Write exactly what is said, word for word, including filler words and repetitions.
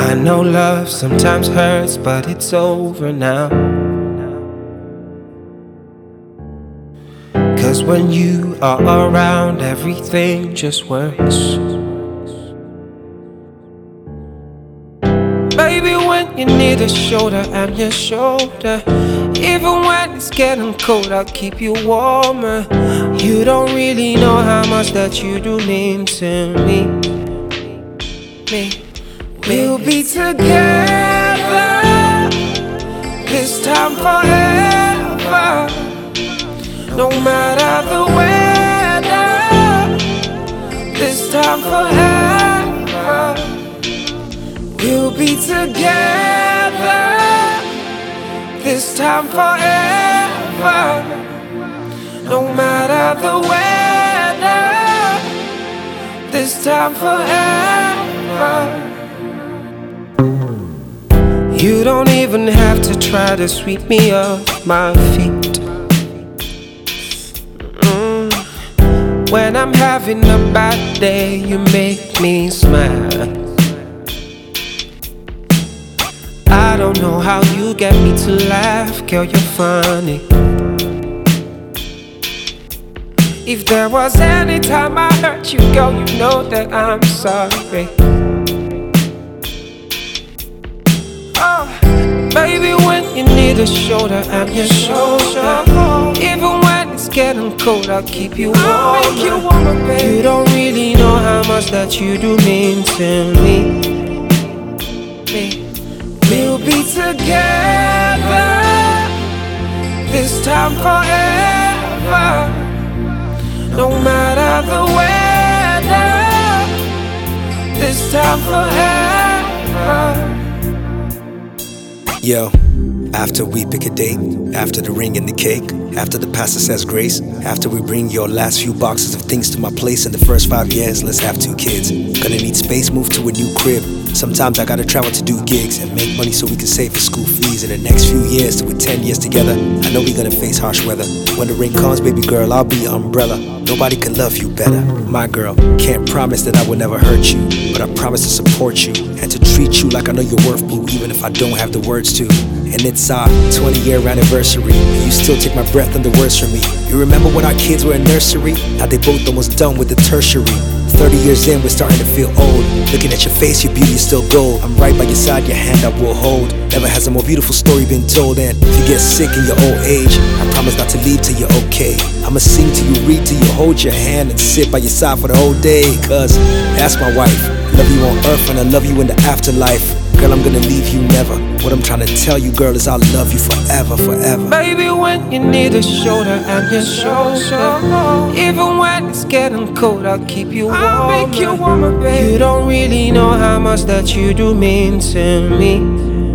I know love sometimes hurts, but it's over now. Cause when you are around, everything just works. Baby, when you need a shoulder, I'm your shoulder. Even when it's getting cold, I'll keep you warmer. You don't really know how much that you do mean to me. Me. We'll be together this time forever. No matter the weather, this time forever. We'll be together this time forever. No matter the weather, this time forever. You don't even have to try to sweep me off my feet. mm. When I'm having a bad day, you make me smile. I don't know how you get me to laugh, girl, you're funny. If there was any time I hurt you, girl, you know that I'm sorry. Oh, baby, when you need a shoulder, I'm your shoulder. Even when it's getting cold, I'll keep you warm. You don't really know how much that you do mean to me. me. We'll be together this time forever. No matter the weather, this time forever. Yo, after we pick a date, after the ring and the cake, after the pastor says grace, after we bring your last few boxes of things to my place in the first five years, let's have two kids. Gonna need space, move to a new crib. Sometimes I gotta travel to do gigs and make money so we can save for school fees. In the next few years, till we're ten years together, I know we're gonna face harsh weather. When the rain comes, baby girl, I'll be your umbrella. Nobody can love you better, my girl. Can't promise that I will never hurt you, but I promise to support you and to treat you like I know your worth, boo, even if I don't have the words to. And it's our twenty year anniversary, and you still take my breath and the words from me. You remember when our kids were in nursery? Now they both almost done with the tertiary. Thirty years in, we're starting to feel old. Looking at your face, your beauty is still gold. I'm right by your side, your hand I will hold. Never has a more beautiful story been told. And if you get sick in your old age, I promise not to leave till you're okay. I'ma sing till you, read till you, hold your hand and sit by your side for the whole day. Cause that's my wife. I love you on earth and I love you in the afterlife. Girl, I'm gonna leave you never. What I'm trying to tell you, girl, is I'll love you forever, forever. Baby, when you need a shoulder, I'm your shoulder. Even when it's getting cold, I'll keep you warm. I'll make you warmer, baby. You don't really know how much that you do mean to me.